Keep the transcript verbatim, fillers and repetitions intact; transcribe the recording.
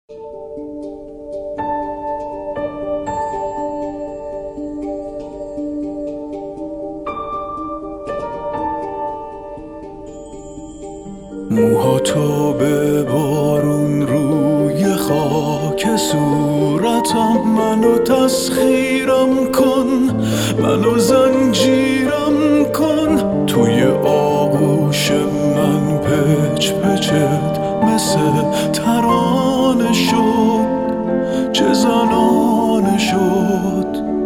موهاتو به بارون روی خاک صورتم، منو تسخیرم کن، منو زنجیرم کن. توی آغوش من پچ پچت مثل ترانه شد، چه زنانه شد.